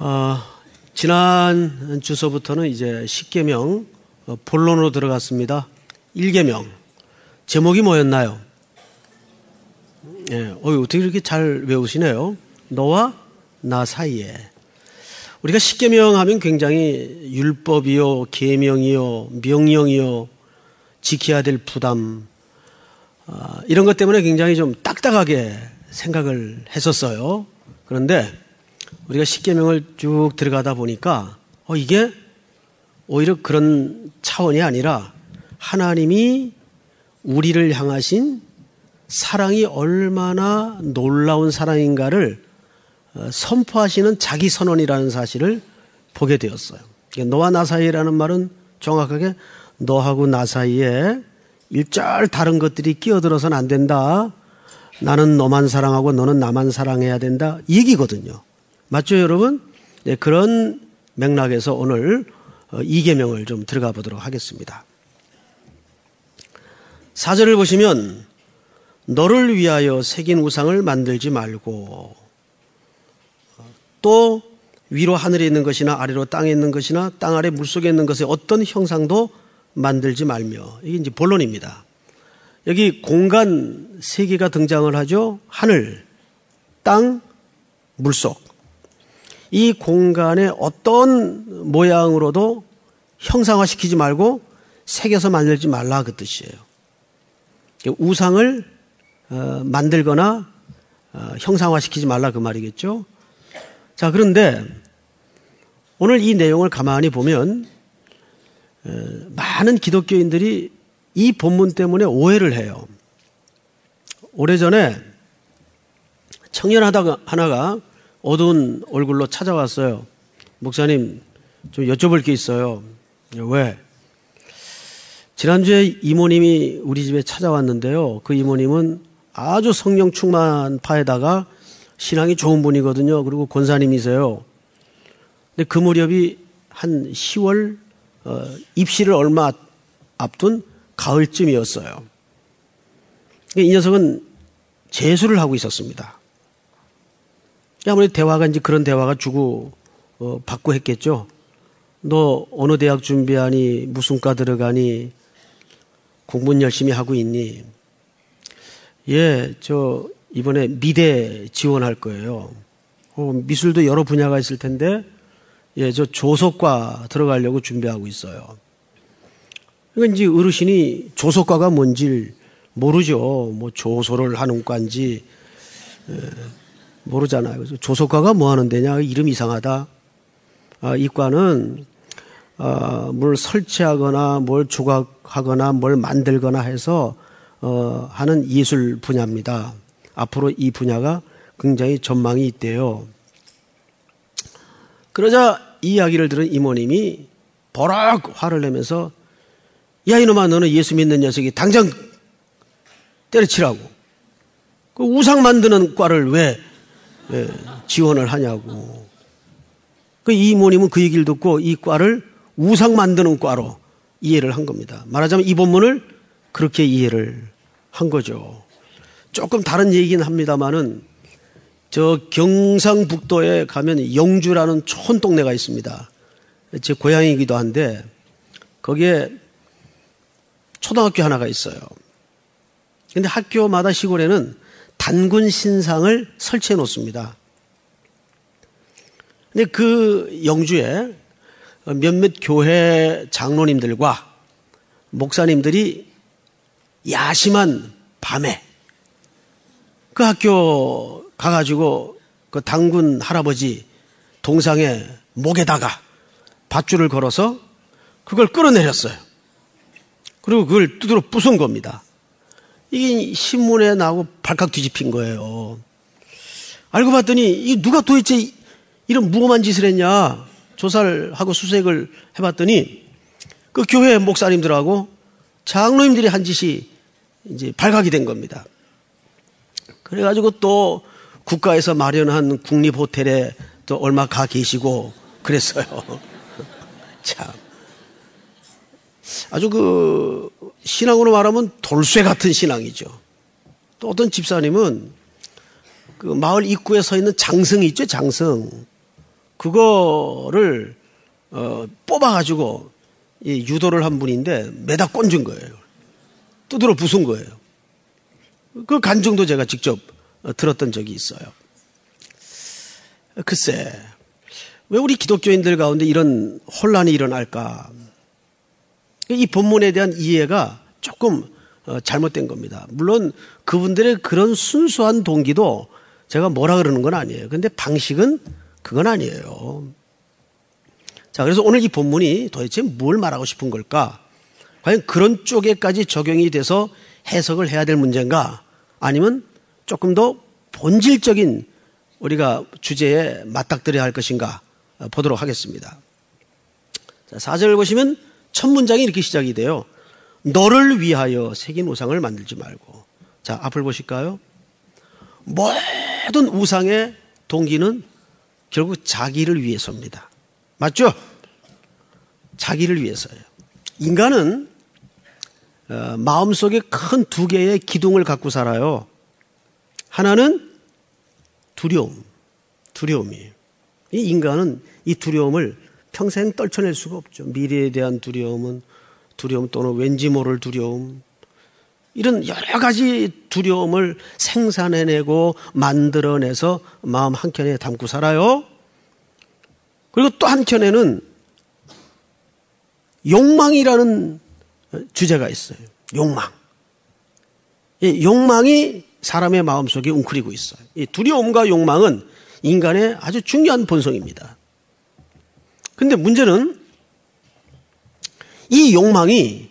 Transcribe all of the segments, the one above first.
지난 주서부터는 이제 십계명 본론으로 들어갔습니다. 1계명 제목이 뭐였나요? 어떻게 이렇게 잘 외우시네요. 너와 나 사이에. 우리가 십계명 하면 굉장히 율법이요, 계명이요, 명령이요, 지켜야 될 부담, 이런 것 때문에 굉장히 좀 딱딱하게 생각을 했었어요. 그런데 우리가 십계명을 쭉 들어가다 보니까 이게 오히려 그런 차원이 아니라 하나님이 우리를 향하신 사랑이 얼마나 놀라운 사랑인가를 선포하시는 자기 선언이라는 사실을 보게 되었어요. 너와 나 사이라는 말은 정확하게 너하고 나 사이에 일절 다른 것들이 끼어들어서는 안 된다. 나는 너만 사랑하고 너는 나만 사랑해야 된다. 이 얘기거든요. 맞죠, 여러분? 네, 그런 맥락에서 오늘 2계명을 좀 들어가 보도록 하겠습니다. 4절을 보시면 너를 위하여 새긴 우상을 만들지 말고 또 위로 하늘에 있는 것이나 아래로 땅에 있는 것이나 땅 아래 물속에 있는 것의 어떤 형상도 만들지 말며, 이게 이제 본론입니다. 여기 공간 세 개가 등장을 하죠. 하늘, 땅, 물속. 이 공간의 어떤 모양으로도 형상화시키지 말고 새겨서 만들지 말라 그 뜻이에요. 우상을 만들거나 형상화시키지 말라 그 말이겠죠. 자, 그런데 오늘 이 내용을 가만히 보면 많은 기독교인들이 이 본문 때문에 오해를 해요. 오래전에 청년 하나가 어두운 얼굴로 찾아왔어요. 목사님, 좀 여쭤볼 게 있어요. 왜? 지난주에 이모님이 우리 집에 찾아왔는데요. 그 이모님은 아주 성령 충만파에다가 신앙이 좋은 분이거든요. 그리고 권사님이세요. 근데 그 무렵이 한 10월 입시를 얼마 앞둔 가을쯤이었어요. 이 녀석은 재수를 하고 있었습니다. 아무래도 대화가 이제 그런 대화가 주고 받고 했겠죠. 너 어느 대학 준비하니? 무슨 과 들어가니? 공부는 열심히 하고 있니? 예, 저 이번에 미대 지원할 거예요. 미술도 여러 분야가 있을 텐데, 예, 저 조속과 들어가려고 준비하고 있어요. 그러니까 이제 어르신이 조속과가 뭔지 모르죠. 뭐 조소를 하는 과인지 모르잖아요. 그래서 조속과가 뭐 하는 데냐? 이름 이상하다. 이 과는 뭘 설치하거나 뭘 조각하거나 뭘 만들거나 해서 하는 예술 분야입니다. 앞으로 이 분야가 굉장히 전망이 있대요. 그러자 이 이야기를 들은 이모님이 버럭 화를 내면서 야, 이놈아, 너는 예수 믿는 녀석이 당장 때려치라고. 그 우상 만드는 과를 왜 지원을 하냐고. 그 이모님은 그 얘기를 듣고 이 과를 우상 만드는 과로 이해를 한 겁니다. 말하자면 이 본문을 그렇게 이해를 한 거죠. 조금 다른 얘기긴 합니다만은 저 경상북도에 가면 영주라는 촌동네가 있습니다. 제 고향이기도 한데 거기에 초등학교 하나가 있어요. 그런데 학교마다 시골에는 단군 신상을 설치해 놓습니다. 근데 그 영주에 몇몇 교회 장로님들과 목사님들이 야심한 밤에 그 학교 가가지고 그 단군 할아버지 동상의 목에다가 밧줄을 걸어서 그걸 끌어내렸어요. 그리고 그걸 두드러 부순 겁니다. 이게 신문에 나오고 발칵 뒤집힌 거예요. 알고 봤더니 이 누가 도대체 이런 무엄한 짓을 했냐 조사를 하고 수색을 해봤더니 그 교회 목사님들하고 장로님들이 한 짓이 이제 발각이 된 겁니다. 그래가지고 또 국가에서 마련한 국립호텔에 또 얼마 가 계시고 그랬어요. 참. 아주 그 신앙으로 말하면 돌쇠 같은 신앙이죠. 또 어떤 집사님은 그 마을 입구에 서 있는 장승이 있죠, 장승. 그거를 뽑아가지고 유도를 한 분인데 매다 꼰준 거예요. 두드러 부순 거예요. 그 간증도 제가 직접 들었던 적이 있어요. 글쎄, 왜 우리 기독교인들 가운데 이런 혼란이 일어날까? 이 본문에 대한 이해가 조금 잘못된 겁니다. 물론 그분들의 그런 순수한 동기도 제가 뭐라 그러는 건 아니에요. 근데 방식은 그건 아니에요. 자, 그래서 오늘 이 본문이 도대체 뭘 말하고 싶은 걸까? 과연 그런 쪽에까지 적용이 돼서 해석을 해야 될 문제인가? 아니면 조금 더 본질적인 우리가 주제에 맞닥뜨려야 할 것인가? 보도록 하겠습니다. 자, 4절을 보시면 첫 문장이 이렇게 시작이 돼요. 너를 위하여 새긴 우상을 만들지 말고. 자, 앞을 보실까요? 모든 우상의 동기는 결국 자기를 위해서입니다. 맞죠? 자기를 위해서예요. 인간은 마음속에 큰 두 개의 기둥을 갖고 살아요. 하나는 두려움이에요. 이 인간은 이 두려움을 평생 떨쳐낼 수가 없죠. 미래에 대한 두려움 또는 왠지 모를 두려움, 이런 여러 가지 두려움을 생산해내고 만들어내서 마음 한켠에 담고 살아요. 그리고 또 한켠에는 욕망이라는 주제가 있어요. 욕망. 이 욕망이 사람의 마음속에 웅크리고 있어요. 이 두려움과 욕망은 인간의 아주 중요한 본성입니다. 근데 문제는 이 욕망이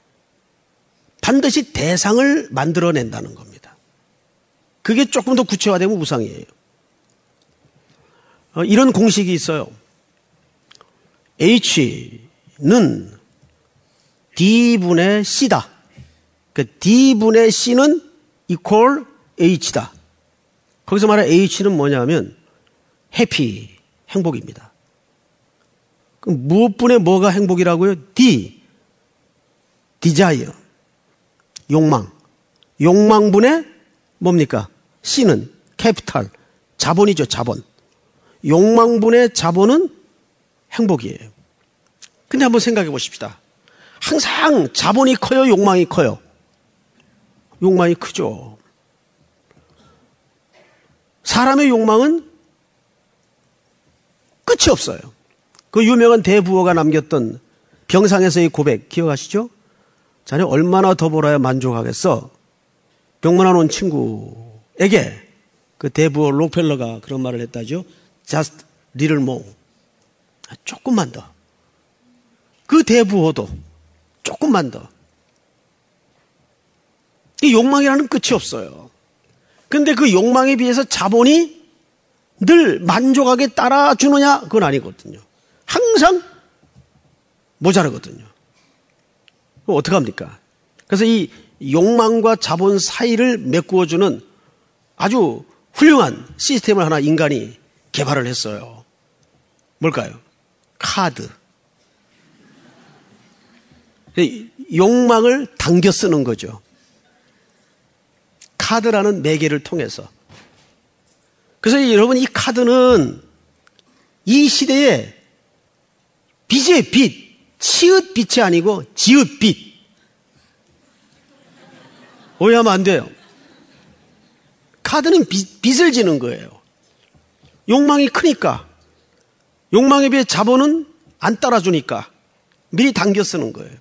반드시 대상을 만들어낸다는 겁니다. 그게 조금 더 구체화되면 우상이에요. 이런 공식이 있어요. H는 D분의 C다. 그 D분의 C는 equal H다. 거기서 말하는 H는 뭐냐면 해피, 행복입니다. 그럼 무엇분의 뭐가 행복이라고요? desire, 욕망분의 뭡니까? C는 capital, 자본이죠, 자본. 욕망분의 자본은 행복이에요. 근데 한번 생각해 보십시다. 항상 자본이 커요, 욕망이 커요? 욕망이 크죠. 사람의 욕망은 끝이 없어요. 그 유명한 대부호가 남겼던 병상에서의 고백 기억하시죠? 자네 얼마나 더 벌어야 만족하겠어? 병문안 온 친구에게 그 대부호 록펠러가 그런 말을 했다죠. Just little more. 조금만 더. 그 대부호도 조금만 더. 이 욕망이라는 끝이 없어요. 근데 그 욕망에 비해서 자본이 늘 만족하게 따라주느냐? 그건 아니거든요. 항상 모자르거든요. 그럼 어떡합니까? 그래서 이 욕망과 자본 사이를 메꾸어주는 아주 훌륭한 시스템을 하나 인간이 개발을 했어요. 뭘까요? 카드. 욕망을 당겨 쓰는 거죠. 카드라는 매개를 통해서. 그래서 여러분, 이 카드는 이 시대에 빚의 빚, 치읓 빚이 아니고 지읒 빚. 오해하면 안 돼요. 카드는 빚을 지는 거예요. 욕망이 크니까, 욕망에 비해 자본은 안 따라주니까 미리 당겨 쓰는 거예요.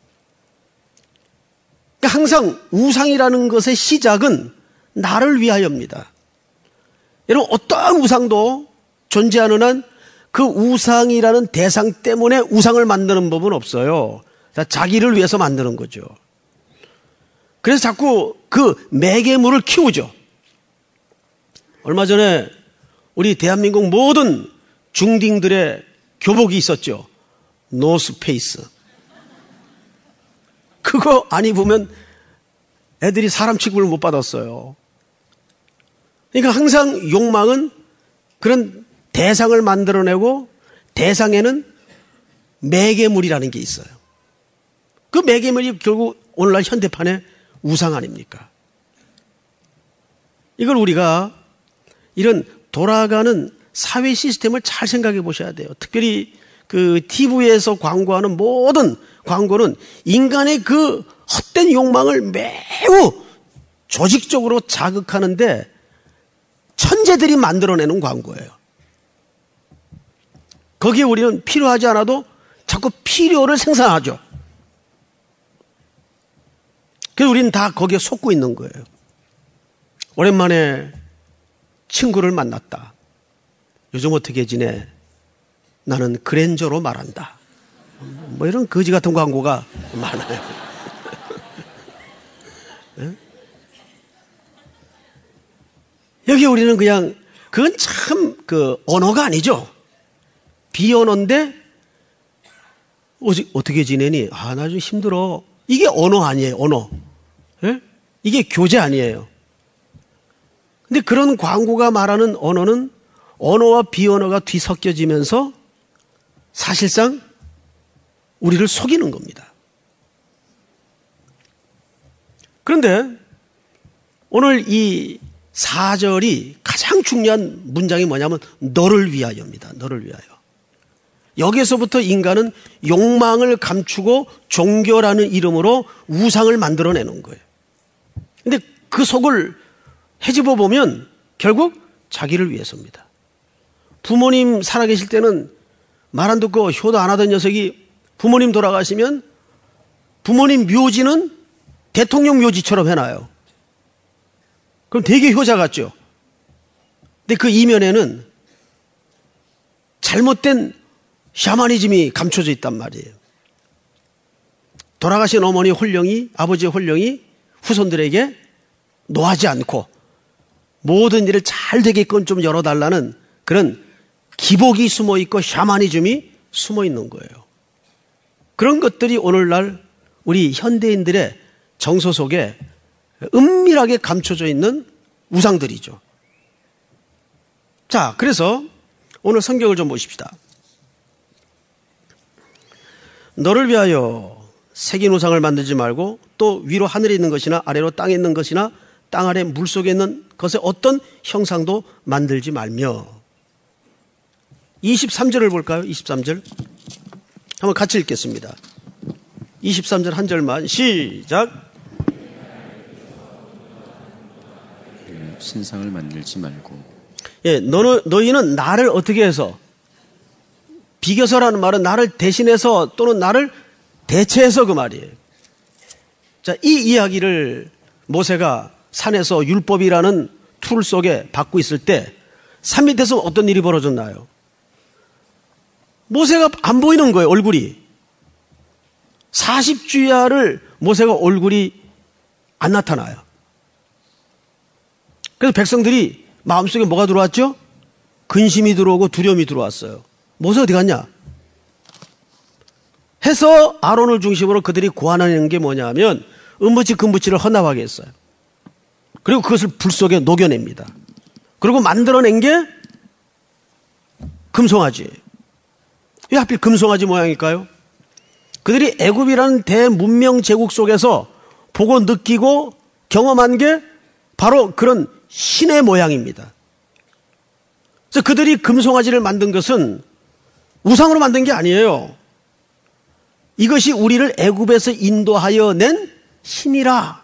그러니까 항상 우상이라는 것의 시작은 나를 위하여입니다. 여러분, 어떠한 우상도 존재하는 한 그 우상이라는 대상 때문에 우상을 만드는 법은 없어요. 자기를 위해서 만드는 거죠. 그래서 자꾸 그 매개물을 키우죠. 얼마 전에 우리 대한민국 모든 중딩들의 교복이 있었죠. 노스페이스. 그거 안 입으면 애들이 사람 취급을 못 받았어요. 그러니까 항상 욕망은 그런 대상을 만들어내고 대상에는 매개물이라는 게 있어요. 그 매개물이 결국 오늘날 현대판의 우상 아닙니까? 이걸 우리가 이런 돌아가는 사회 시스템을 잘 생각해 보셔야 돼요. 특별히 그 TV에서 광고하는 모든 광고는 인간의 그 헛된 욕망을 매우 조직적으로 자극하는데 천재들이 만들어내는 광고예요. 거기에 우리는 필요하지 않아도 자꾸 필요를 생산하죠. 그래서 우리는 다 거기에 속고 있는 거예요. 오랜만에 친구를 만났다. 요즘 어떻게 지내? 나는 그랜저로 말한다. 뭐 이런 거지 같은 광고가 많아요. 여기 우리는 그냥 그건 참 그 언어가 아니죠. 비언어인데 어떻게 지내니? 아, 나 좀 힘들어. 이게 언어 아니에요. 언어. 예? 이게 교제 아니에요. 근데 그런 광고가 말하는 언어는 언어와 비언어가 뒤섞여지면서 사실상 우리를 속이는 겁니다. 그런데 오늘 이 4절이 가장 중요한 문장이 뭐냐면 너를 위하여입니다. 너를 위하여. 여기에서부터 인간은 욕망을 감추고 종교라는 이름으로 우상을 만들어내는 거예요. 근데 그 속을 헤집어 보면 결국 자기를 위해서입니다. 부모님 살아계실 때는 말 안 듣고 효도 안 하던 녀석이 부모님 돌아가시면 부모님 묘지는 대통령 묘지처럼 해놔요. 그럼 되게 효자 같죠? 근데 그 이면에는 잘못된 샤머니즘이 감춰져 있단 말이에요. 돌아가신 어머니 홀령이, 아버지의 홀령이 후손들에게 노하지 않고 모든 일을 잘 되게끔 좀 열어달라는 그런 기복이 숨어 있고 샤머니즘이 숨어 있는 거예요. 그런 것들이 오늘날 우리 현대인들의 정서 속에 은밀하게 감춰져 있는 우상들이죠. 자, 그래서 오늘 성경을 좀 보십시다. 너를 위하여 새긴 우상을 만들지 말고 또 위로 하늘에 있는 것이나 아래로 땅에 있는 것이나 땅 아래 물속에 있는 것의 어떤 형상도 만들지 말며 23절을 볼까요? 23절 한번 같이 읽겠습니다. 23절 한 절만 시작. 신상을 만들지 말고. 예, 너희는 나를 어떻게 해서 비교서라는 말은 나를 대신해서 또는 나를 대체해서 그 말이에요. 자, 이 이야기를 모세가 산에서 율법이라는 툴 속에 받고 있을 때 산 밑에서 어떤 일이 벌어졌나요? 모세가 안 보이는 거예요, 얼굴이. 40주야를 모세가 얼굴이 안 나타나요. 그래서 백성들이 마음속에 뭐가 들어왔죠? 근심이 들어오고 두려움이 들어왔어요. 모세 어디 갔냐? 해서 아론을 중심으로 그들이 고안하는 게 뭐냐면 은부치 금부치를 헌납하게 했어요. 그리고 그것을 불 속에 녹여냅니다. 그리고 만들어낸 게 금송아지예요. 왜 하필 금송아지 모양일까요? 그들이 애굽이라는 대문명 제국 속에서 보고 느끼고 경험한 게 바로 그런 신의 모양입니다. 그래서 그들이 금송아지를 만든 것은 우상으로 만든 게 아니에요. 이것이 우리를 애굽에서 인도하여 낸 신이라.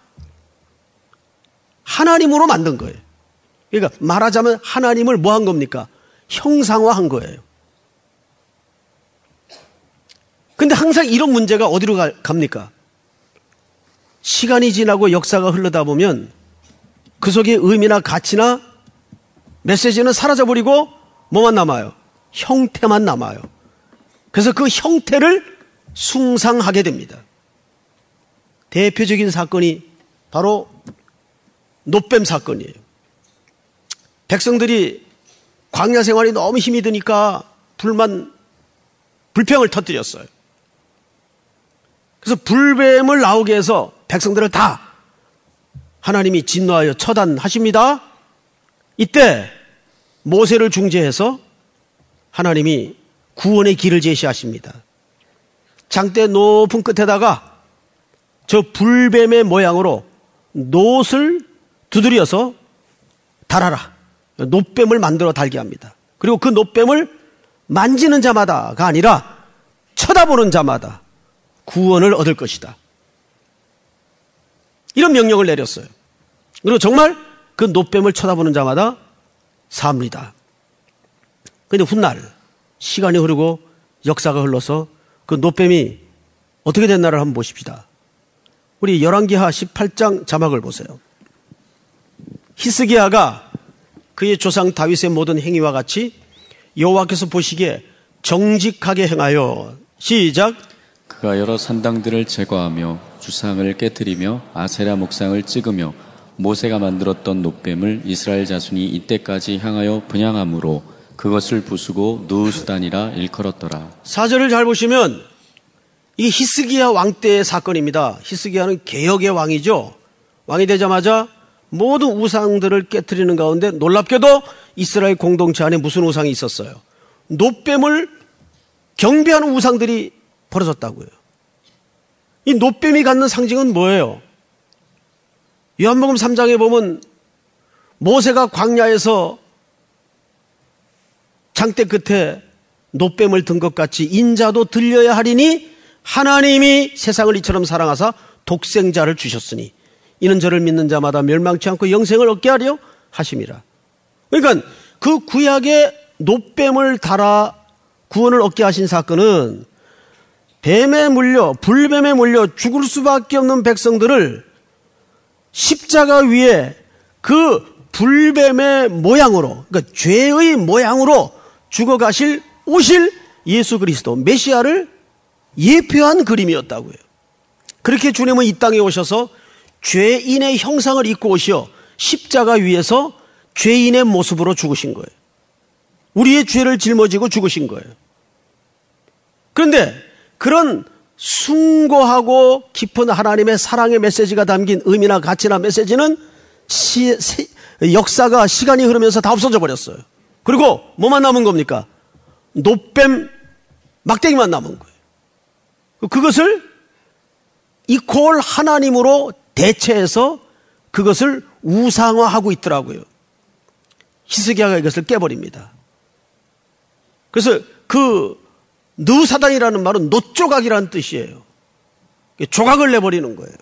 하나님으로 만든 거예요. 그러니까 말하자면 하나님을 뭐 한 겁니까? 형상화한 거예요. 근데 항상 이런 문제가 어디로 갑니까? 시간이 지나고 역사가 흐르다 보면 그 속에 의미나 가치나 메시지는 사라져버리고 뭐만 남아요? 형태만 남아요. 그래서 그 형태를 숭상하게 됩니다. 대표적인 사건이 바로 놋뱀 사건이에요. 백성들이 광야 생활이 너무 힘이 드니까 불평을 터뜨렸어요. 그래서 불뱀을 나오게 해서 백성들을 다 하나님이 진노하여 처단하십니다. 이때 모세를 중재해서 하나님이 구원의 길을 제시하십니다. 장대 높은 끝에다가 저 불뱀의 모양으로 놋을 두드려서 달아라. 놋뱀을 만들어 달게 합니다. 그리고 그 놋뱀을 만지는 자마다가 아니라 쳐다보는 자마다 구원을 얻을 것이다. 이런 명령을 내렸어요. 그리고 정말 그 놋뱀을 쳐다보는 자마다 삽니다. 그런데 훗날 시간이 흐르고 역사가 흘러서 그 놋뱀이 어떻게 됐나를 한번 보십시다. 우리 열왕기하 18장 자막을 보세요. 히스기야가 그의 조상 다윗의 모든 행위와 같이 여호와께서 보시기에 정직하게 행하여 시작. 그가 여러 산당들을 제거하며 주상을 깨뜨리며 아세라 목상을 찍으며 모세가 만들었던 놋뱀을 이스라엘 자손이 이때까지 향하여 분향함으로 그것을 부수고 누우수단이라 일컬었더라. 4절을 잘 보시면 이게 히스기야 왕 때의 사건입니다. 히스기야는 개혁의 왕이죠. 왕이 되자마자 모든 우상들을 깨뜨리는 가운데 놀랍게도 이스라엘 공동체 안에 무슨 우상이 있었어요? 놋뱀을 경배하는 우상들이 벌어졌다고요. 이 놋뱀이 갖는 상징은 뭐예요? 요한복음 3장에 보면 모세가 광야에서 장대 끝에 놋뱀을 든 것 같이 인자도 들려야 하리니 하나님이 세상을 이처럼 사랑하사 독생자를 주셨으니 이는 저를 믿는 자마다 멸망치 않고 영생을 얻게 하려 하심이라. 그러니까 그 구약의 놋뱀을 달아 구원을 얻게 하신 사건은 뱀에 물려 불뱀에 물려 죽을 수밖에 없는 백성들을 십자가 위에 그 불뱀의 모양으로, 그러니까 죄의 모양으로 죽어가실 오실 예수 그리스도 메시아를 예표한 그림이었다고요. 그렇게 주님은 이 땅에 오셔서 죄인의 형상을 입고 오시어 십자가 위에서 죄인의 모습으로 죽으신 거예요. 우리의 죄를 짊어지고 죽으신 거예요. 그런데 그런 숭고하고 깊은 하나님의 사랑의 메시지가 담긴 의미나 가치나 메시지는 역사가 시간이 흐르면서 다 없어져 버렸어요. 그리고 뭐만 남은 겁니까? 놋뱀 막대기만 남은 거예요. 그것을 이퀄 하나님으로 대체해서 그것을 우상화하고 있더라고요. 히스기야가 이것을 깨버립니다. 그래서 그 느사단이라는 말은 놋조각이라는 뜻이에요. 조각을 내버리는 거예요.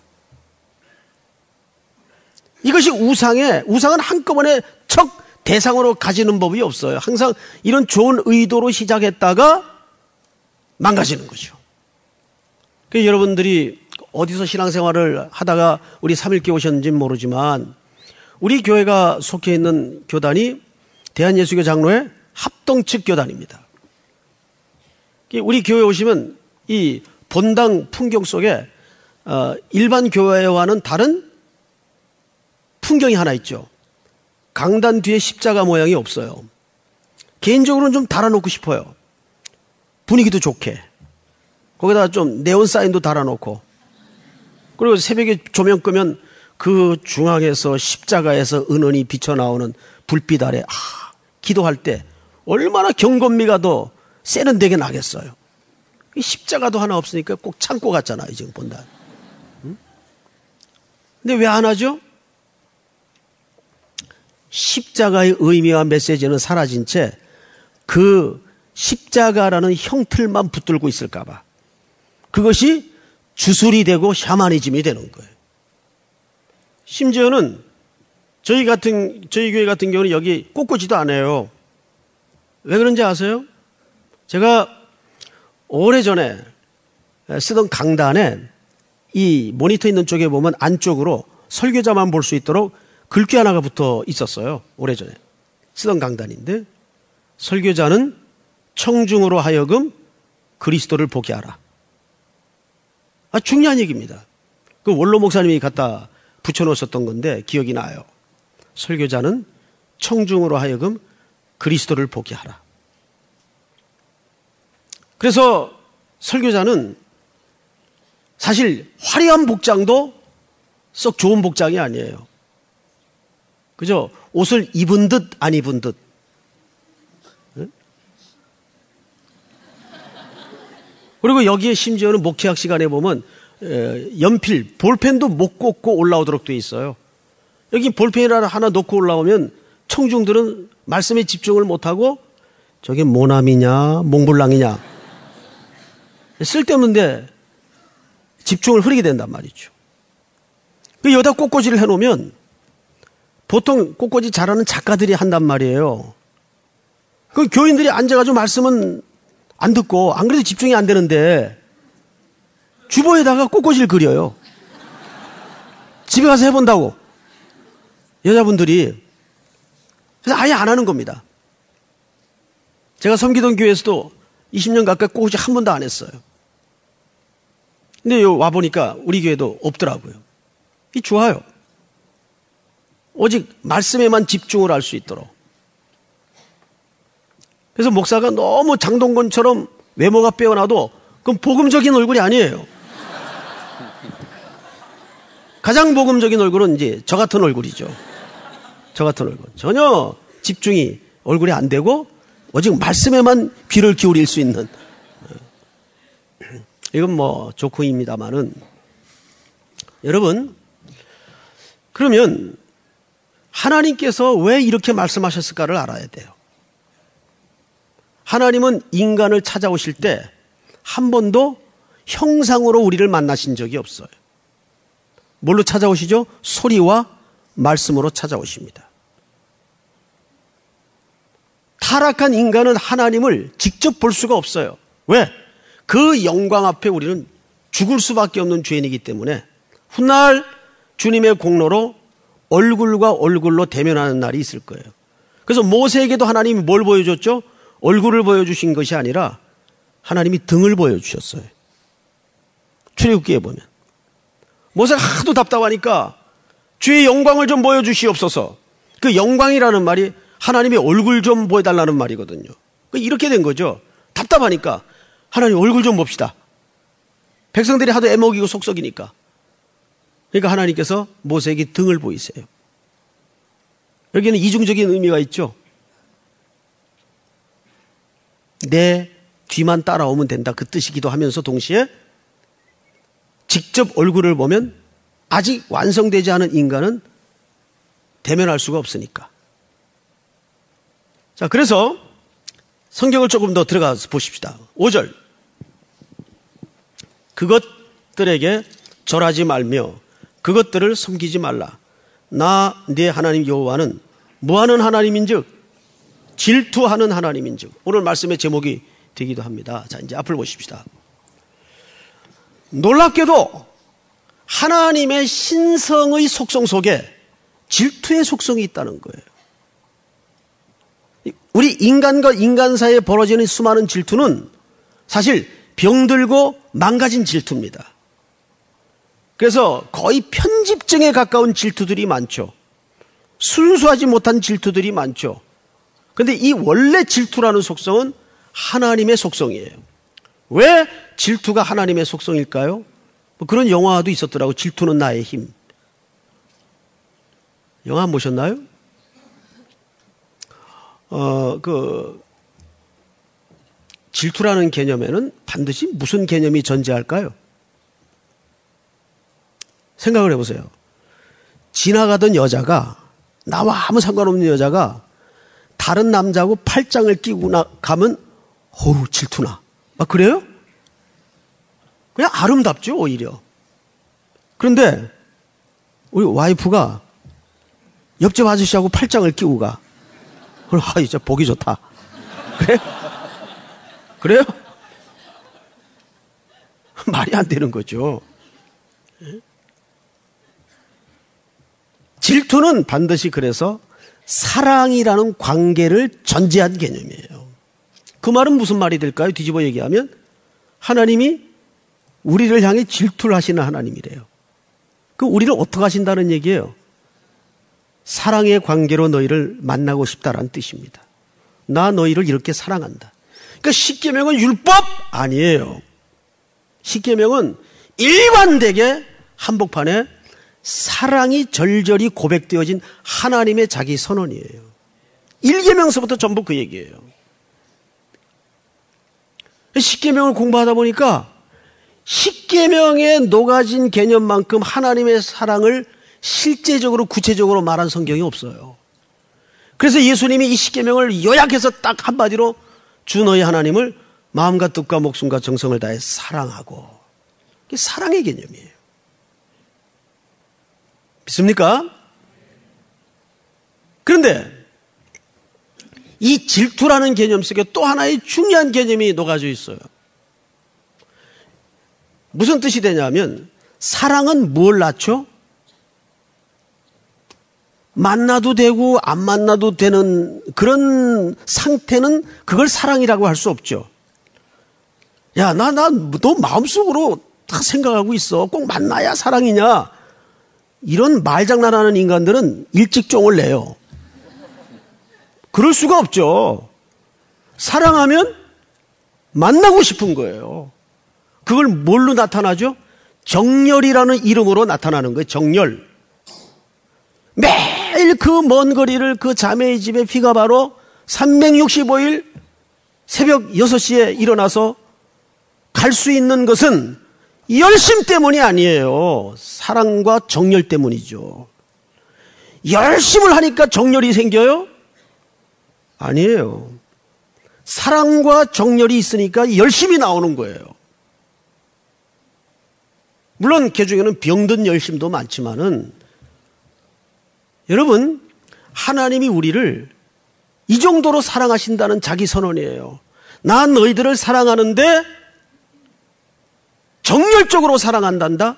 이것이 우상은 한꺼번에 척 대상으로 가지는 법이 없어요. 항상 이런 좋은 의도로 시작했다가 망가지는 거죠. 그래서 여러분들이 어디서 신앙생활을 하다가 우리 3일께 오셨는지는 모르지만 우리 교회가 속해 있는 교단이 대한예수교 장로회 합동측 교단입니다. 우리 교회에 오시면 이 본당 풍경 속에 일반 교회와는 다른 풍경이 하나 있죠. 강단 뒤에 십자가 모양이 없어요. 개인적으로는 좀 달아놓고 싶어요. 분위기도 좋게. 거기다가 좀 네온 사인도 달아놓고. 그리고 새벽에 조명 끄면 그 중앙에서 십자가에서 은은히 비쳐나오는 불빛 아래 기도할 때 얼마나 경건미가 더 세련되게 나겠어요. 십자가도 하나 없으니까 꼭 창고 같잖아요. 지금 본다. 근데 왜 안 하죠? 십자가의 의미와 메시지는 사라진 채 그 십자가라는 형틀만 붙들고 있을까 봐. 그것이 주술이 되고 샤머니즘이 되는 거예요. 심지어는 저희 교회 같은 경우는 여기 꽂지도 않아요. 왜 그런지 아세요? 제가 오래전에 쓰던 강단에 이 모니터 있는 쪽에 보면 안쪽으로 설교자만 볼 수 있도록 글귀 하나가 붙어 있었어요. 오래전에 쓰던 강단인데 설교자는 청중으로 하여금 그리스도를 보게 하라. 중요한 얘기입니다. 그 원로 목사님이 갖다 붙여놓으셨던 건데 기억이 나요. 설교자는 청중으로 하여금 그리스도를 보게 하라. 그래서 설교자는 사실 화려한 복장도 썩 좋은 복장이 아니에요. 그죠? 옷을 입은 듯 안 입은 듯. 네? 그리고 여기에 심지어는 목회학 시간에 보면 연필, 볼펜도 못 꽂고 올라오도록 돼 있어요. 여기 볼펜이라 하나 놓고 올라오면 청중들은 말씀에 집중을 못하고 저게 모남이냐 몽블랑이냐 쓸데없는데 집중을 흐리게 된단 말이죠. 여기다 꽃꽂이를 해놓으면 보통 꽃꽂이 잘하는 작가들이 한단 말이에요. 그 교인들이 앉아가지고 말씀은 안 듣고 안 그래도 집중이 안 되는데 주보에다가 꽃꽂이를 그려요. 집에 가서 해본다고 여자분들이. 그래서 아예 안 하는 겁니다. 제가 섬기던 교회에서도 20년 가까이 꽃꽂이 한 번도 안 했어요. 근데 여기 와보니까 우리 교회도 없더라고요. 이 좋아요. 오직 말씀에만 집중을 할 수 있도록. 그래서 목사가 너무 장동건처럼 외모가 빼어나도 그건 복음적인 얼굴이 아니에요. 가장 복음적인 얼굴은 이제 저 같은 얼굴이죠. 저 같은 얼굴. 전혀 집중이 얼굴에 안 되고 오직 말씀에만 귀를 기울일 수 있는. 이건 뭐 조크입니다만은 여러분, 그러면 하나님께서 왜 이렇게 말씀하셨을까를 알아야 돼요. 하나님은 인간을 찾아오실 때 한 번도 형상으로 우리를 만나신 적이 없어요. 뭘로 찾아오시죠? 소리와 말씀으로 찾아오십니다. 타락한 인간은 하나님을 직접 볼 수가 없어요. 왜? 그 영광 앞에 우리는 죽을 수밖에 없는 죄인이기 때문에 훗날 주님의 공로로 얼굴과 얼굴로 대면하는 날이 있을 거예요. 그래서 모세에게도 하나님이 뭘 보여줬죠? 얼굴을 보여주신 것이 아니라 하나님이 등을 보여주셨어요. 출애굽기에 보면 모세가 하도 답답하니까 주의 영광을 좀 보여주시옵소서. 그 영광이라는 말이 하나님의 얼굴 좀 보여달라는 말이거든요. 이렇게 된 거죠. 답답하니까 하나님 얼굴 좀 봅시다. 백성들이 하도 애먹이고 속썩이니까. 그러니까 하나님께서 모세에게 등을 보이세요. 여기는 이중적인 의미가 있죠. 내 뒤만 따라오면 된다, 그 뜻이기도 하면서 동시에 직접 얼굴을 보면 아직 완성되지 않은 인간은 대면할 수가 없으니까. 자, 그래서 성경을 조금 더 들어가서 보십시다. 5절. 그것들에게 절하지 말며 그것들을 섬기지 말라. 나 네 하나님 여호와는 뭐하는 하나님인즉 질투하는 하나님인즉. 오늘 말씀의 제목이 되기도 합니다. 자, 이제 앞을 보십시다. 놀랍게도 하나님의 신성의 속성 속에 질투의 속성이 있다는 거예요. 우리 인간과 인간 사이에 벌어지는 수많은 질투는 사실 병들고 망가진 질투입니다. 그래서 거의 편집증에 가까운 질투들이 많죠. 순수하지 못한 질투들이 많죠. 그런데 이 원래 질투라는 속성은 하나님의 속성이에요. 왜 질투가 하나님의 속성일까요? 뭐 그런 영화도 있었더라고요. 질투는 나의 힘. 영화 안 보셨나요? 질투라는 개념에는 반드시 무슨 개념이 존재할까요? 생각을 해보세요. 지나가던 여자가, 나와 아무 상관없는 여자가 다른 남자하고 팔짱을 끼고 가면 어우 질투나. 막 그래요? 그냥 아름답죠, 오히려. 그런데 우리 와이프가 옆집 아저씨하고 팔짱을 끼고 가. 그럼 아, 진짜 보기 좋다. 그래? 그래요? 말이 안 되는 거죠. 질투는 반드시 그래서 사랑이라는 관계를 전제한 개념이에요. 그 말은 무슨 말이 될까요? 뒤집어 얘기하면 하나님이 우리를 향해 질투를 하시는 하나님이래요. 그 우리를 어떻게 하신다는 얘기예요? 사랑의 관계로 너희를 만나고 싶다라는 뜻입니다. 나 너희를 이렇게 사랑한다. 그러니까 십계명은 율법 아니에요. 십계명은 일관되게 한복판에 사랑이 절절히 고백되어진 하나님의 자기 선언이에요. 1계명서부터 전부 그 얘기예요. 십계명을 공부하다 보니까 십계명에 녹아진 개념만큼 하나님의 사랑을 실제적으로 구체적으로 말한 성경이 없어요. 그래서 예수님이 이 십계명을 요약해서 딱 한마디로 주 너희 하나님을 마음과 뜻과 목숨과 정성을 다해 사랑하고. 이게 사랑의 개념이에요. 믿습니까? 그런데 이 질투라는 개념 속에 또 하나의 중요한 개념이 녹아져 있어요. 무슨 뜻이 되냐면 사랑은 뭘 낳죠? 만나도 되고 안 만나도 되는 그런 상태는 그걸 사랑이라고 할 수 없죠. 야, 너 마음속으로 다 생각하고 있어. 꼭 만나야 사랑이냐? 이런 말장난하는 인간들은 일찍 쫑을 내요. 그럴 수가 없죠. 사랑하면 만나고 싶은 거예요. 그걸 뭘로 나타나죠? 정열이라는 이름으로 나타나는 거예요. 정열. 매일 그 먼 거리를 그 자매의 집에 비가 바로 365일 새벽 6시에 일어나서 갈 수 있는 것은 열심 때문이 아니에요. 사랑과 정열 때문이죠. 열심을 하니까 정열이 생겨요? 아니에요. 사랑과 정열이 있으니까 열심이 나오는 거예요. 물론 그 중에는 병든 열심도 많지만은 여러분, 하나님이 우리를 이 정도로 사랑하신다는 자기 선언이에요. 난 너희들을 사랑하는데 정열적으로 사랑한단다?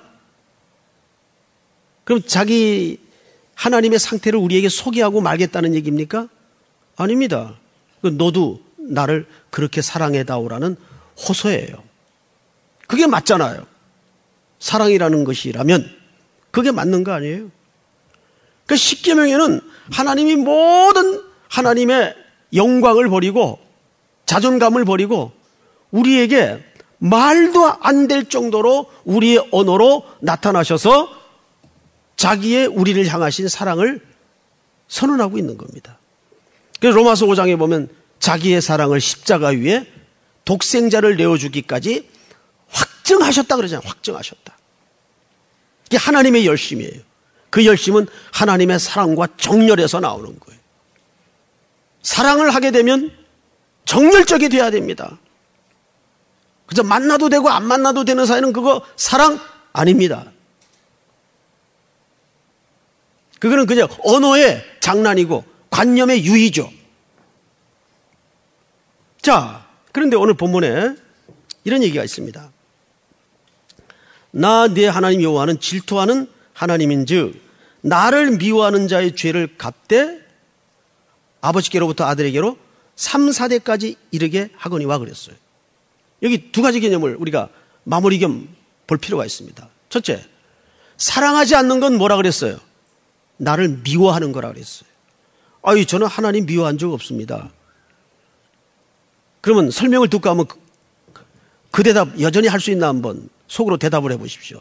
그럼 자기 하나님의 상태를 우리에게 소개하고 말겠다는 얘기입니까? 아닙니다. 너도 나를 그렇게 사랑해다오라는 호소예요. 그게 맞잖아요. 사랑이라는 것이라면 그게 맞는 거 아니에요? 그 십계명에는 하나님이 모든 하나님의 영광을 버리고 자존감을 버리고 우리에게 말도 안 될 정도로 우리의 언어로 나타나셔서 자기의 우리를 향하신 사랑을 선언하고 있는 겁니다. 그래서 로마서 5장에 보면 자기의 사랑을 십자가 위에 독생자를 내어주기까지 확증하셨다 그러잖아요. 확증하셨다. 이게 하나님의 열심이에요. 그 열심은 하나님의 사랑과 정열에서 나오는 거예요. 사랑을 하게 되면 정열적이 돼야 됩니다. 그래서 만나도 되고 안 만나도 되는 사이는 그거 사랑 아닙니다. 그거는 그냥 언어의 장난이고 관념의 유의죠. 자, 그런데 오늘 본문에 이런 얘기가 있습니다. 나 네 하나님 여호와는 질투하는 하나님인즉 나를 미워하는 자의 죄를 갚되 아버지께로부터 아들에게로 3, 4대까지 이르게 하거니와 그랬어요. 여기 두 가지 개념을 우리가 마무리 겸 볼 필요가 있습니다. 첫째, 사랑하지 않는 건 뭐라 그랬어요? 나를 미워하는 거라 그랬어요. 저는 하나님 미워한 적 없습니다. 그러면 설명을 듣고 하면 그 대답 여전히 할 수 있나 한번 속으로 대답을 해보십시오.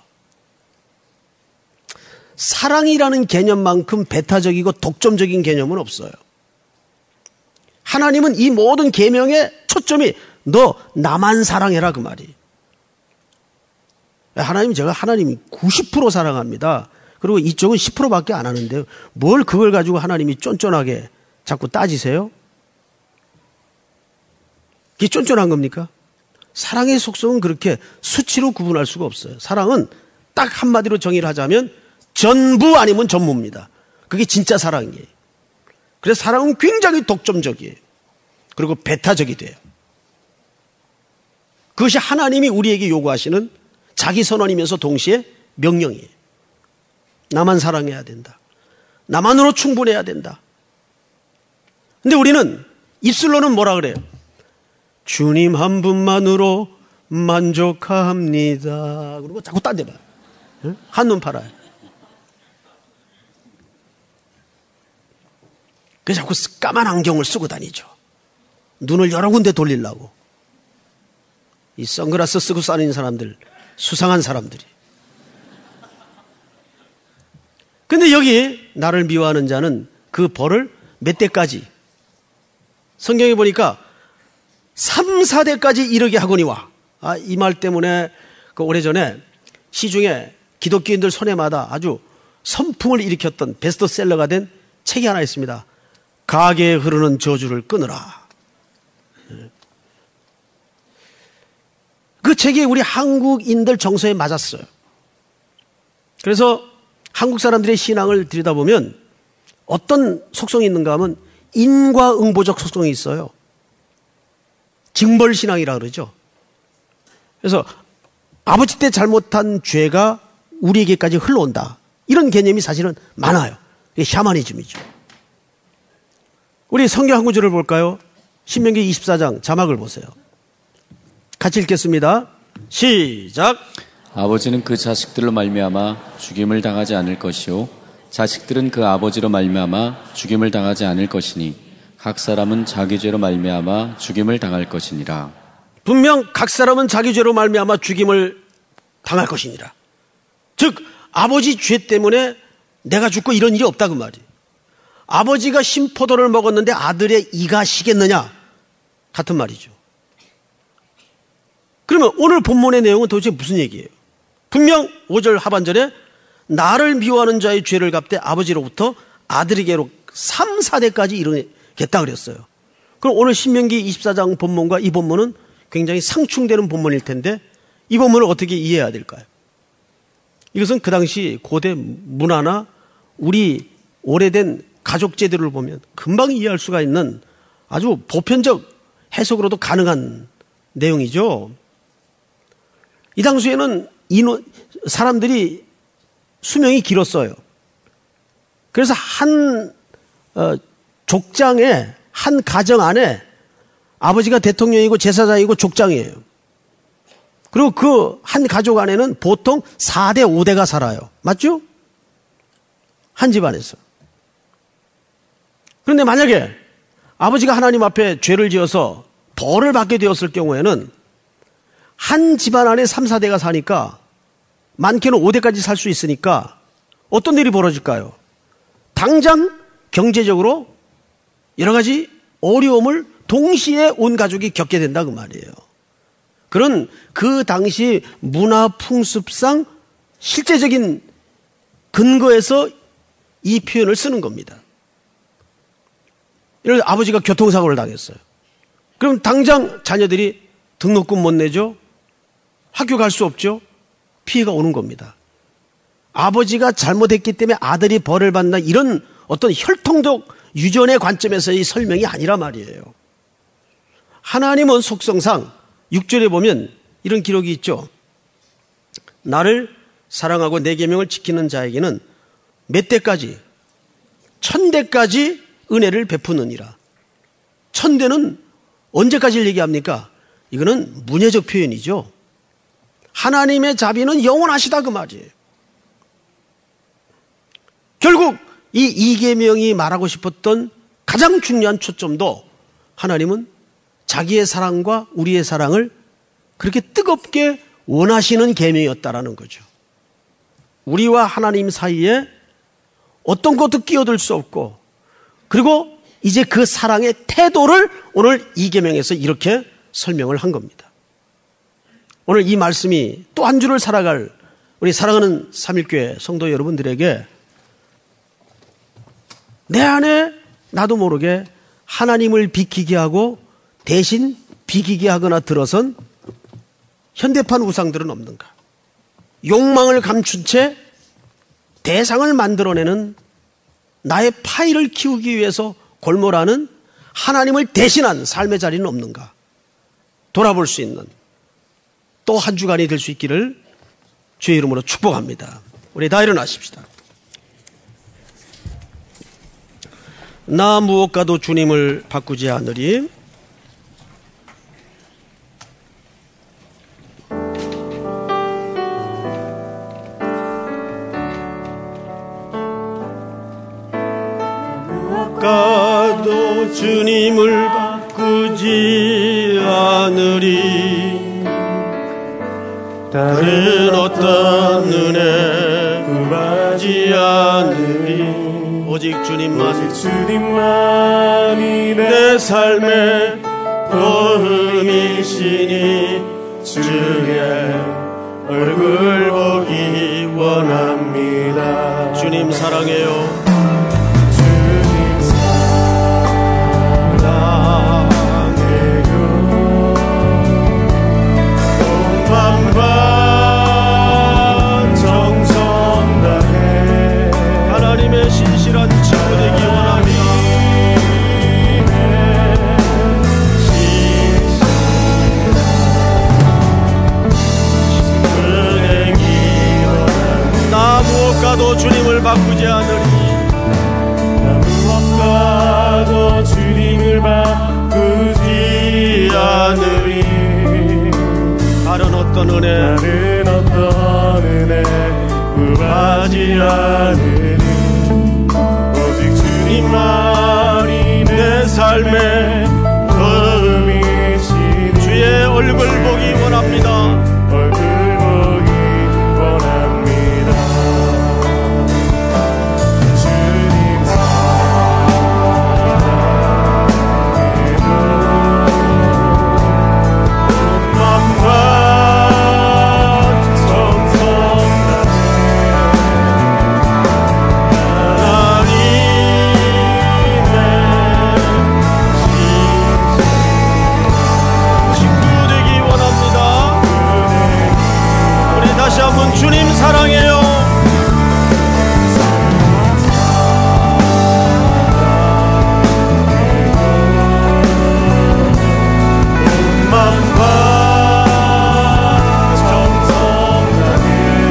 사랑이라는 개념만큼 배타적이고 독점적인 개념은 없어요. 하나님은 이 모든 계명의 초점이 너 나만 사랑해라 그 말이. 하나님이 90% 사랑합니다. 그리고 이쪽은 10%밖에 안 하는데요. 뭘 그걸 가지고 하나님이 쫀쫀하게 자꾸 따지세요? 그게 쫀쫀한 겁니까? 사랑의 속성은 그렇게 수치로 구분할 수가 없어요. 사랑은 딱 한마디로 정의를 하자면 전부 아니면 전무입니다. 그게 진짜 사랑이에요. 그래서 사랑은 굉장히 독점적이에요. 그리고 배타적이 돼요. 그것이 하나님이 우리에게 요구하시는 자기 선언이면서 동시에 명령이에요. 나만 사랑해야 된다. 나만으로 충분해야 된다. 근데 우리는 입술로는 뭐라 그래요? 주님 한 분만으로 만족합니다. 그리고 자꾸 딴 데 봐요. 한눈 팔아요. 그래서 자꾸 까만 안경을 쓰고 다니죠. 눈을 여러 군데 돌리려고. 이 선글라스 쓰고 다니는 사람들, 수상한 사람들이. 근데 여기 나를 미워하는 자는 그 벌을 몇 대까지? 성경에 보니까 3, 4대까지 이르게 하거니와. 이 말 때문에 그 오래전에 시중에 기독교인들 손에마다 아주 선풍을 일으켰던 베스트셀러가 된 책이 하나 있습니다. 가게에 흐르는 저주를 끊으라. 그 책이 우리 한국인들 정서에 맞았어요. 그래서 한국 사람들의 신앙을 들여다보면 어떤 속성이 있는가 하면 인과응보적 속성이 있어요. 징벌신앙이라 그러죠. 그래서 아버지 때 잘못한 죄가 우리에게까지 흘러온다. 이런 개념이 사실은 많아요. 이게 샤머니즘이죠. 우리 성경 한 구절을 볼까요? 신명기 24장 자막을 보세요. 같이 읽겠습니다. 시작. 아버지는 그 자식들로 말미암아 죽임을 당하지 않을 것이요 자식들은 그 아버지로 말미암아 죽임을 당하지 않을 것이니 각 사람은 자기 죄로 말미암아 죽임을 당할 것이니라. 분명 각 사람은 자기 죄로 말미암아 죽임을 당할 것이니라. 즉 아버지 죄 때문에 내가 죽고 이런 일이 없다 그 말이에요. 아버지가 신포도를 먹었는데 아들의 이가 시겠느냐 같은 말이죠. 그러면 오늘 본문의 내용은 도대체 무슨 얘기예요? 분명 5절 하반절에 나를 미워하는 자의 죄를 갚되 아버지로부터 아들에게로 3, 4대까지 이르겠다 그랬어요. 그럼 오늘 신명기 24장 본문과 이 본문은 굉장히 상충되는 본문일 텐데 이 본문을 어떻게 이해해야 될까요? 이것은 그 당시 고대 문화나 우리 오래된 가족 제도를 보면 금방 이해할 수가 있는 아주 보편적 해석으로도 가능한 내용이죠. 이 당시에는 사람들이 수명이 길었어요. 그래서 한 족장에 한 가정 안에 아버지가 대통령이고 제사장이고 족장이에요. 그리고 그 한 가족 안에는 보통 4대 5대가 살아요. 맞죠? 한 집안에서. 그런데 만약에 아버지가 하나님 앞에 죄를 지어서 벌을 받게 되었을 경우에는 한 집안 안에 3, 4대가 사니까 많게는 5대까지 살 수 있으니까 어떤 일이 벌어질까요? 당장 경제적으로 여러 가지 어려움을 동시에 온 가족이 겪게 된다 그 말이에요. 그런 그 당시 문화 풍습상 실제적인 근거에서 이 표현을 쓰는 겁니다. 예를 들어 아버지가 교통사고를 당했어요. 그럼 당장 자녀들이 등록금 못 내죠? 학교 갈 수 없죠? 피해가 오는 겁니다. 아버지가 잘못했기 때문에 아들이 벌을 받는다 이런 어떤 혈통적 유전의 관점에서의 설명이 아니라 말이에요. 하나님은 속성상 6절에 보면 이런 기록이 있죠. 나를 사랑하고 내 계명을 지키는 자에게는 몇 대까지? 1000대까지 은혜를 베푸느니라. 1000대는 언제까지를 얘기합니까? 이거는 문예적 표현이죠. 하나님의 자비는 영원하시다 그 말이에요. 결국 이 이계명이 말하고 싶었던 가장 중요한 초점도 하나님은 자기의 사랑과 우리의 사랑을 그렇게 뜨겁게 원하시는 계명이었다라는 거죠. 우리와 하나님 사이에 어떤 것도 끼어들 수 없고 그리고 이제 그 사랑의 태도를 오늘 이 계명에서 이렇게 설명을 한 겁니다. 오늘 이 말씀이 또 한 주를 살아갈 우리 사랑하는 삼일교회 성도 여러분들에게 내 안에 나도 모르게 하나님을 비키게 하고 대신 비기게 하거나 들어선 현대판 우상들은 없는가? 욕망을 감춘 채 대상을 만들어내는 나의 파일을 키우기 위해서 골몰하는 하나님을 대신한 삶의 자리는 없는가? 돌아볼 수 있는 또 한 주간이 될 수 있기를 주의 이름으로 축복합니다. 우리 다 일어나십시다. 나 무엇과도 주님을 바꾸지 않으리. 무엇과도 주님을 바꾸지 않으리. 다른 어떤 은혜 구하지 않으리. 오직 주님만이 내 삶의 도움이시니 주의 얼굴 보기 원합니다. 주님 사랑해요. 주님 사랑해요. 무엇과도 주님을 바꾸지 않으리. 무엇과도 주님을 바꾸지 않으리. 다른 어떤 은혜 구하지 않으리. 오직 주님만이 내 삶의 도움이시니 주의 얼굴 보기 원합니다. 얼굴 보기 원합니다. 주님 사랑해도 마음과 정성 다시 한번 주님 사랑해요. 마음과 정성하게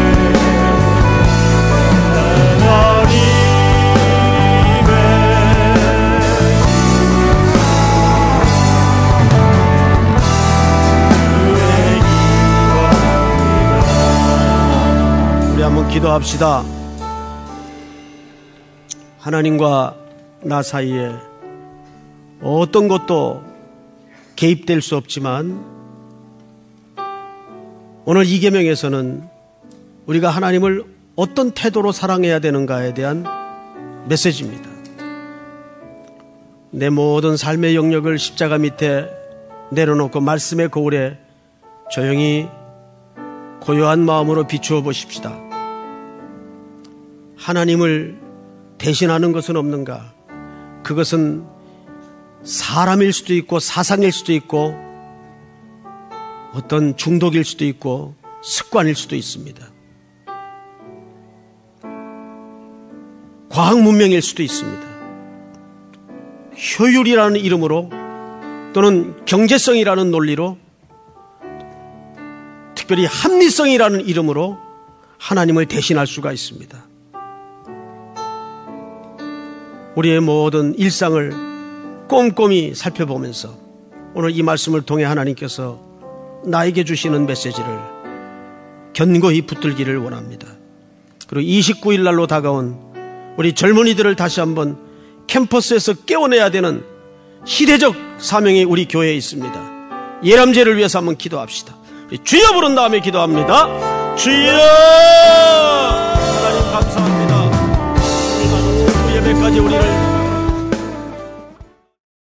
우리 한번 기도합시다. 하나님과 나 사이에 어떤 것도 개입될 수 없지만 오늘 이 계명에서는 우리가 하나님을 어떤 태도로 사랑해야 되는가에 대한 메시지입니다. 내 모든 삶의 영역을 십자가 밑에 내려놓고 말씀의 거울에 조용히 고요한 마음으로 비추어 보십시다. 하나님을 대신하는 것은 없는가? 그것은 사람일 수도 있고 사상일 수도 있고 어떤 중독일 수도 있고 습관일 수도 있습니다. 과학 문명일 수도 있습니다. 효율이라는 이름으로 또는 경제성이라는 논리로 특별히 합리성이라는 이름으로 하나님을 대신할 수가 있습니다. 우리의 모든 일상을 꼼꼼히 살펴보면서 오늘 이 말씀을 통해 하나님께서 나에게 주시는 메시지를 견고히 붙들기를 원합니다. 그리고 29일 날로 다가온 우리 젊은이들을 다시 한번 캠퍼스에서 깨워내야 되는 시대적 사명이 우리 교회에 있습니다. 예람제를 위해서 한번 기도합시다. 주여 부른 다음에 기도합니다. 주여!